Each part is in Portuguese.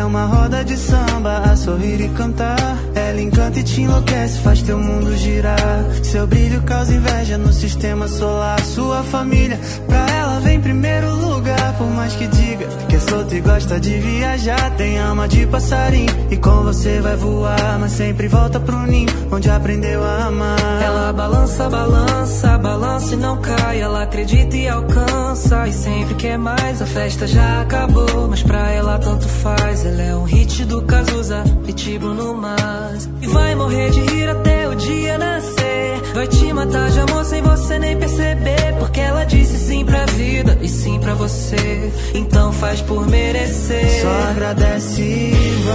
é uma roda de samba a sorrir e cantar. Ela encanta e te enlouquece, faz teu mundo girar. Seu brilho causa inveja no sistema solar. Sua família, pra ela vem em primeiro lugar. Por mais que diga que é solta e gosta de viajar, tem alma de passarinho e com você vai voar. Mas sempre volta pro ninho, onde aprendeu a amar. Ela balança, balança, balança e não cai. Ela acredita e alcança, e sempre quer mais. A festa já acabou, mas pra ela tanto faz. Ela é um hit do Cazuza, Pitbull Bruno Mars. E vai morrer de rir até o dia nascer. Vai te matar de amor sem você nem perceber. Porque ela disse sim pra vida e sim pra você. Então faz por merecer. Só agradece e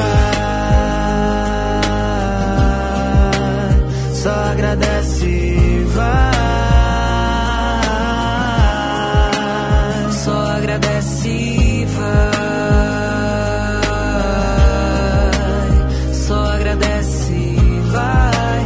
vai. Só agradece e vai. Só agradece e vai. Só agradece e vai,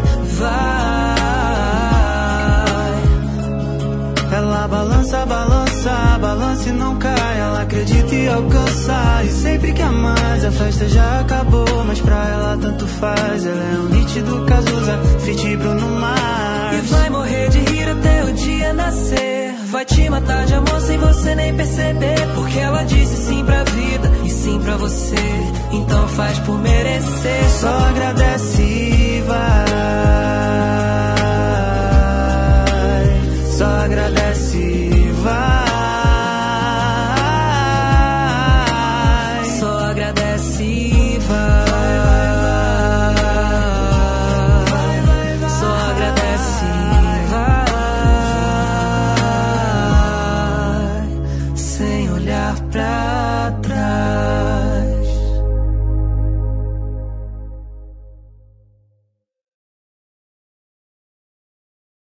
vai. Ela balança, balança, balança e não cai. Ela acredita e alcança, e sempre quer mais. A festa já acabou, mas pra ela tanto faz. Ela é um hit do Cazuza, Fit Bruno Mars. E vai morrer de rir até o dia nascer. Vai te matar de amor sem você nem perceber. Porque ela disse sim pra vida e sim pra você. Então faz por merecer. Só agradece e vai. Só agradece e vai. Só agradece e vai. Só agradece e vai. Sem olhar pra